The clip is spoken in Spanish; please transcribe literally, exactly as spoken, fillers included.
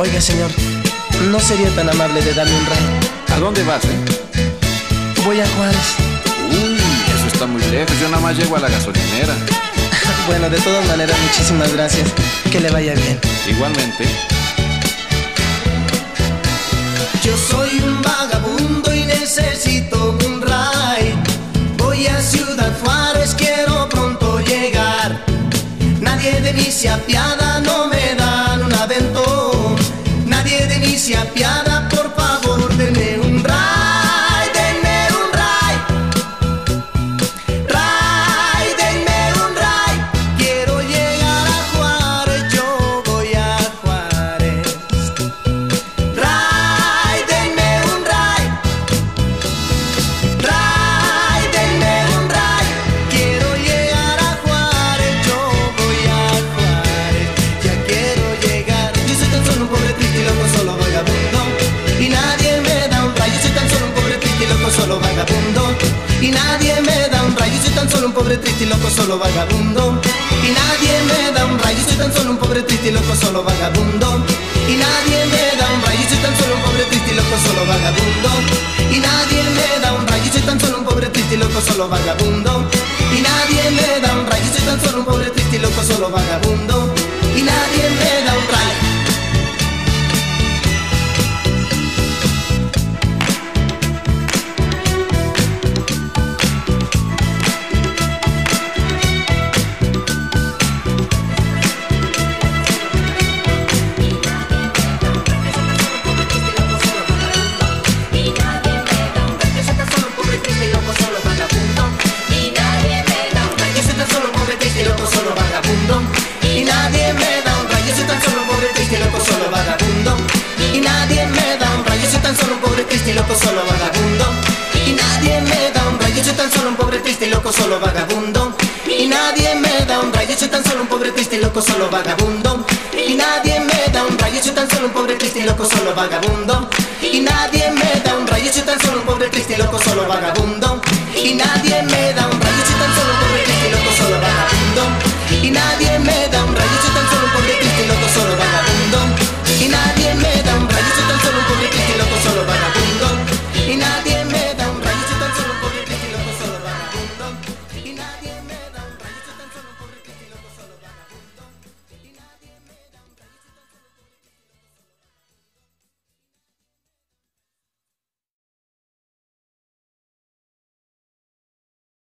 Oiga, señor, ¿no sería tan amable de darme un ride? ¿A dónde vas, eh? Voy a Juárez. Uy, eso está muy lejos. Yo nada más llego a la gasolinera. Bueno, de todas maneras, muchísimas gracias. Que le vaya bien. Igualmente. Yo soy un vagabundo y necesito un ride. Voy a Ciudad Juárez, quiero pronto llegar. Nadie de mí se apiada, no me dan un aventón. Nadie de mí se apiada, por favor, denme un ride, denme un ride. Ride, denme un ride. Quiero llegar a Juárez, yo voy a Juárez. Ride, denme un ride. Ride, denme un ride. Quiero llegar a Juárez, yo voy a Juárez. Ya quiero llegar. Yo soy tan solo un pobre triste y loco, solo vagabundo. Y nadie me da un ride. Yo soy tan solo un pobre triste y loco, solo vagabundo. Y nadie me da un ride. Yo soy tan solo un pobre triste y loco, solo vagabundo. Y nadie me da un ride. Yo soy tan solo un pobre triste y loco, solo vagabundo. Y nadie me da un ride. Yo soy tan solo un pobre triste y loco, solo vagabundo. Y nadie me da un ride. Yo soy tan solo un pobre triste y loco, solo vagabundo. Y nadie me da un ride. Yo soy tan solo un pobre triste y loco, solo vagabundo. Y nadie me da un ride. Y nadie me da un ride. Yo soy tan solo un pobre triste y loco, solo vagabundo. Y nadie me da un ride. Yo soy tan solo un pobre triste y loco, solo vagabundo. Y nadie me da un ride. Yo soy tan solo un pobre triste y loco, solo vagabundo. Y nadie me da un ride. Yo soy tan solo un pobre triste y loco, solo vagabundo. Y nadie me da un ride. Yo soy tan solo un pobre triste y loco, solo vagabundo. Y nadie me da un ride. Yo soy tan solo un pobre triste y loco, solo vagabundo. Y nadie me